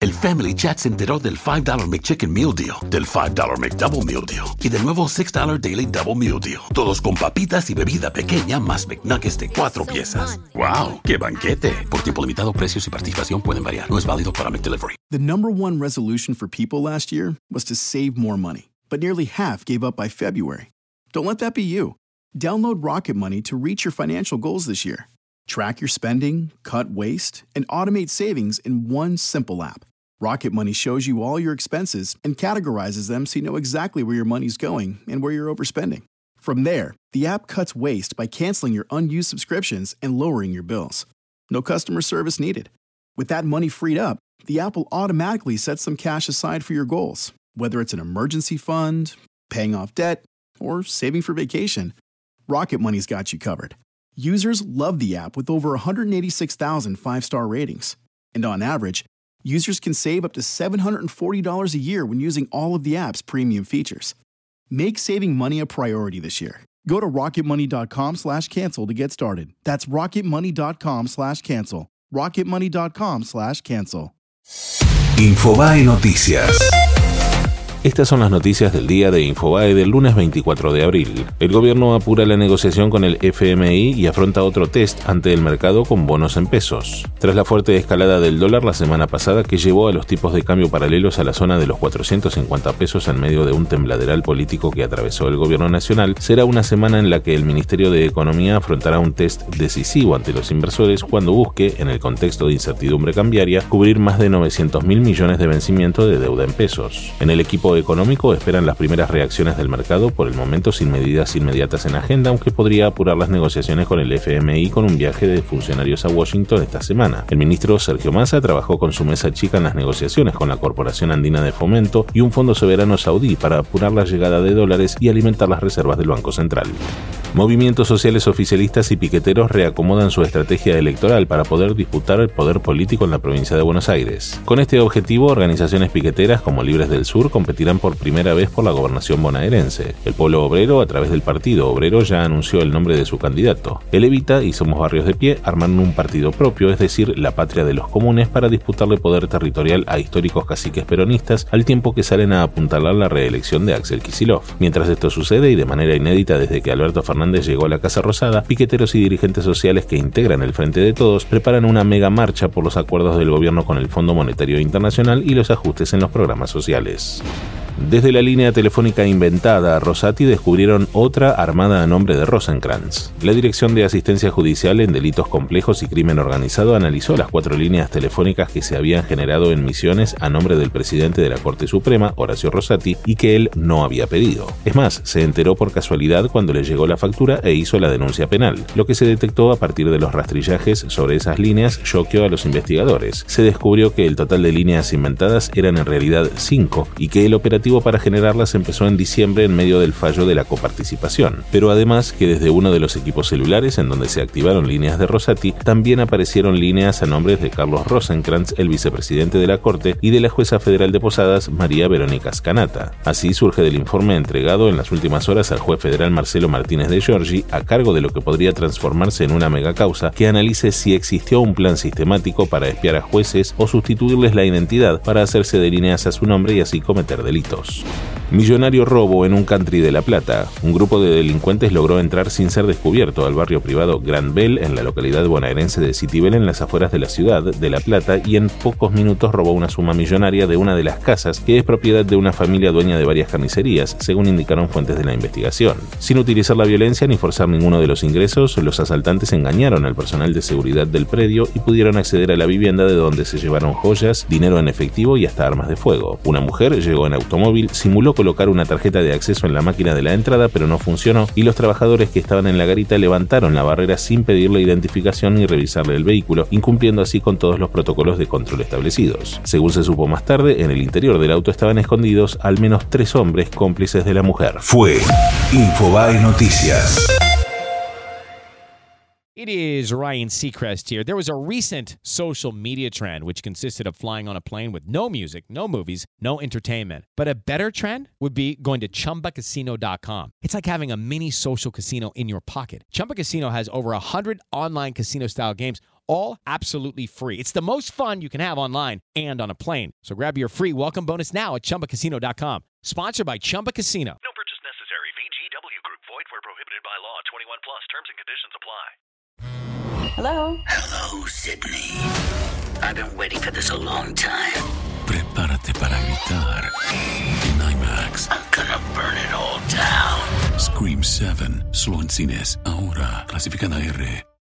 El Family Chat se enteró del $5 McChicken Meal Deal, del $5 McDouble Meal Deal y del nuevo $6 Daily Double Meal Deal. Todos con papitas y bebida pequeña más McNuggets de 4 piezas. ¡Wow! ¡Qué banquete! Por tiempo limitado, precios y participación pueden variar. No es válido para McDelivery. The number one resolution for people last year was to save more money, but nearly half gave up by February. Don't let that be you. Download Rocket Money to reach your financial goals this year. Track your spending, cut waste, and automate savings in one simple app. Rocket Money shows you all your expenses and categorizes them so you know exactly where your money's going and where you're overspending. From there, the app cuts waste by canceling your unused subscriptions and lowering your bills. No customer service needed. With that money freed up, the app will automatically set some cash aside for your goals, whether it's an emergency fund, paying off debt, or saving for vacation. Rocket Money's got you covered. Users love the app with over 186,000 five-star ratings. And on average, users can save up to $740 a year when using all of the app's premium features. Make saving money a priority this year. Go to rocketmoney.com/cancel to get started. That's rocketmoney.com/cancel. rocketmoney.com/cancel. Infobae Noticias. Estas son las noticias del día de Infobae del lunes 24 de abril. El gobierno apura la negociación con el FMI y afronta otro test ante el mercado con bonos en pesos. Tras la fuerte escalada del dólar la semana pasada que llevó a los tipos de cambio paralelos a la zona de los 450 pesos en medio de un tembladeral político que atravesó el gobierno nacional, será una semana en la que el Ministerio de Economía afrontará un test decisivo ante los inversores cuando busque, en el contexto de incertidumbre cambiaria, cubrir más de 900.000 millones de vencimiento de deuda en pesos. En el equipo económico esperan las primeras reacciones del mercado, por el momento sin medidas inmediatas en agenda, aunque podría apurar las negociaciones con el FMI con un viaje de funcionarios a Washington esta semana. El ministro Sergio Massa trabajó con su mesa chica en las negociaciones con la Corporación Andina de Fomento y un fondo soberano saudí para apurar la llegada de dólares y alimentar las reservas del Banco Central. Movimientos sociales oficialistas y piqueteros reacomodan su estrategia electoral para poder disputar el poder político en la provincia de Buenos Aires. Con este objetivo, organizaciones piqueteras como Libres del Sur competirán por primera vez por la gobernación bonaerense. El Pueblo Obrero, a través del Partido Obrero, ya anunció el nombre de su candidato. El Evita y Somos Barrios de Pie armaron un partido propio, es decir, la Patria de los Comunes, para disputarle poder territorial a históricos caciques peronistas, al tiempo que salen a apuntalar la reelección de Axel Kicillof. Mientras esto sucede, y de manera inédita desde que Alberto Fernández llegó a la Casa Rosada, piqueteros y dirigentes sociales que integran el Frente de Todos preparan una mega marcha por los acuerdos del gobierno con el Fondo Monetario Internacional y los ajustes en los programas sociales. Desde la línea telefónica inventada a Rosati descubrieron otra armada a nombre de Rosenkrantz. La Dirección de Asistencia Judicial en Delitos Complejos y Crimen Organizado analizó las 4 líneas telefónicas que se habían generado en Misiones a nombre del presidente de la Corte Suprema, Horacio Rosati, y que él no había pedido. Es más, se enteró por casualidad cuando le llegó la factura e hizo la denuncia penal. Lo que se detectó a partir de los rastrillajes sobre esas líneas choqueó a los investigadores. Se descubrió que el total de líneas inventadas eran en realidad 5 y que el operativo para generarlas empezó en diciembre en medio del fallo de la coparticipación, pero además que desde uno de los equipos celulares en donde se activaron líneas de Rosati, también aparecieron líneas a nombres de Carlos Rosenkrantz, el vicepresidente de la Corte, y de la jueza federal de Posadas, María Verónica Scanata. Así surge del informe entregado en las últimas horas al juez federal Marcelo Martínez de Giorgi, a cargo de lo que podría transformarse en una megacausa que analice si existió un plan sistemático para espiar a jueces o sustituirles la identidad para hacerse de líneas a su nombre y así cometer delitos. Millonario robo en un country de La Plata. Un grupo de delincuentes logró entrar sin ser descubierto al barrio privado Grand Bell en la localidad bonaerense de Citibel, en las afueras de la ciudad de La Plata, y en pocos minutos robó una suma millonaria de una de las casas que es propiedad de una familia dueña de varias carnicerías, según indicaron fuentes de la investigación. Sin utilizar la violencia ni forzar ninguno de los ingresos, los asaltantes engañaron al personal de seguridad del predio y pudieron acceder a la vivienda, de donde se llevaron joyas, dinero en efectivo y hasta armas de fuego. Una mujer llegó en automóvil, simuló colocar una tarjeta de acceso en la máquina de la entrada, pero no funcionó, y los trabajadores que estaban en la garita levantaron la barrera sin pedirle identificación ni revisarle el vehículo, incumpliendo así con todos los protocolos de control establecidos. Según se supo más tarde, en el interior del auto estaban escondidos al menos 3 hombres cómplices de la mujer. Fue Infobae Noticias. It is Ryan Seacrest here. There was a recent social media trend which consisted of flying on a plane with no music, no movies, no entertainment. But a better trend would be going to ChumbaCasino.com. It's like having a mini social casino in your pocket. Chumba Casino has over 100 online casino-style games, all absolutely free. It's the most fun you can have online and on a plane. So grab your free welcome bonus now at ChumbaCasino.com. Sponsored by Chumba Casino. No purchase necessary. VGW Group. Void where prohibited by law. 21 plus. Terms and conditions apply. Hello? Hello, Sydney. I've been waiting for this a long time. Prepárate para gritar en IMAX. I'm gonna burn it all down. Scream 7, solo en cines, ahora clasificada R.